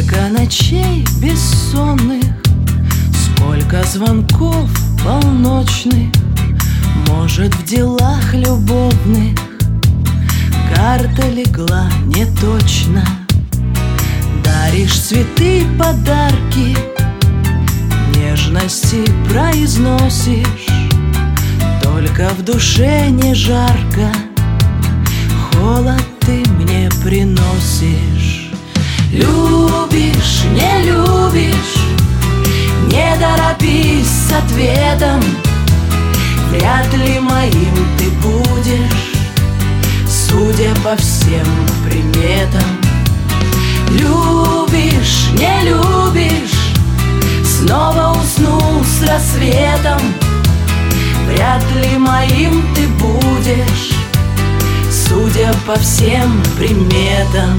Сколько ночей бессонных, сколько звонков полночных, может, в делах любовных карта легла не точно. Даришь цветы, подарки, нежности произносишь, только в душе не жарко, холод ты мне приносишь. Любишь, не любишь, не торопись с ответом, вряд ли моим ты будешь, судя по всем приметам. Любишь, не любишь, снова уснул с рассветом, вряд ли моим ты будешь, судя по всем приметам.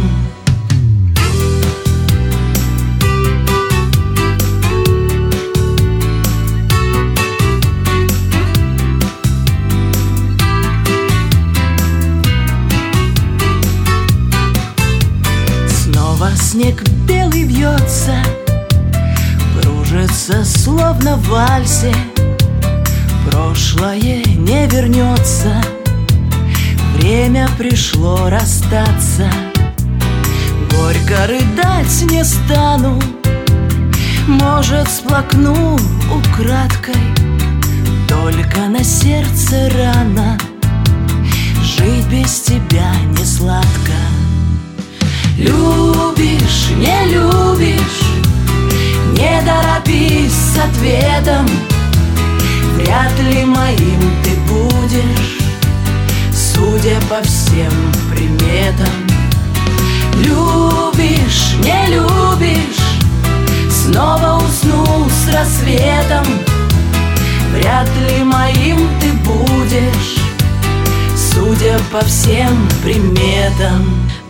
Снег белый вьется, кружится, словно в вальсе. Прошлое не вернется, время пришло расстаться. Горько рыдать не стану, может, сплакну украдкой, только на сердце рана, жить без тебя не сладко. Любишь, не любишь, не торопись с ответом, вряд ли моим ты будешь, судя по всем приметам. Любишь, не любишь, снова уснул с рассветом, вряд ли моим ты будешь, судя по всем приметам.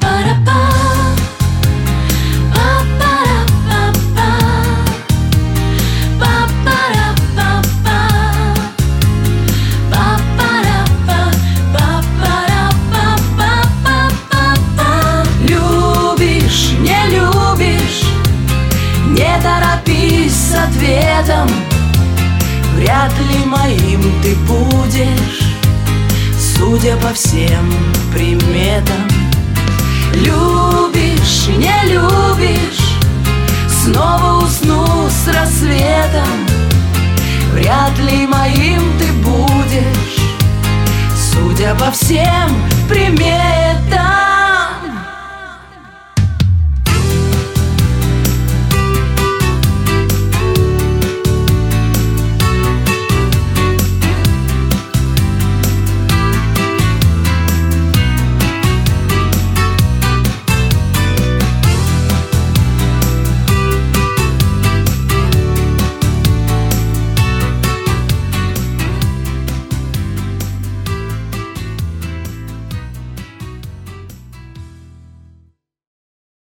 Любишь, не любишь, не торопись с ответом, вряд ли моим ты будешь, судя по всем приметам. Любишь, не любишь, снова уснул с рассветом, вряд ли моим ты будешь, судя по всем приметам.